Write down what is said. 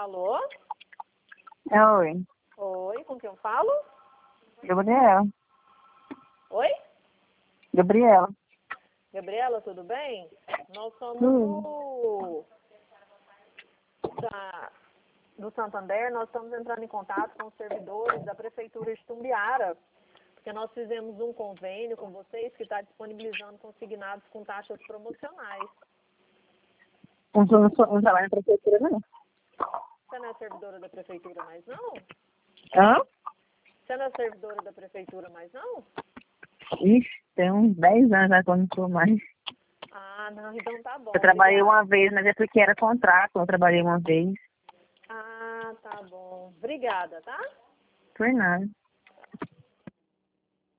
Alô? Oi, Oi, com quem eu falo? Gabriela. Oi? Gabriela. Gabriela, tudo bem? Nós somos do Santander, nós estamos entrando em contato com os servidores da Prefeitura de Tumbiara, porque nós fizemos um convênio com vocês que está disponibilizando consignados com taxas promocionais. Não trabalho na prefeitura, não. Você não é servidora da Prefeitura mais não? Hã? Você não é servidora da Prefeitura mais não? Ixi, tem uns 10 anos já que eu não sou mais. Ah, não, então tá bom. Eu trabalhei Obrigada. uma vez, mas é porque era contrato, eu trabalhei uma vez. Ah, tá bom. Obrigada, tá? Por nada.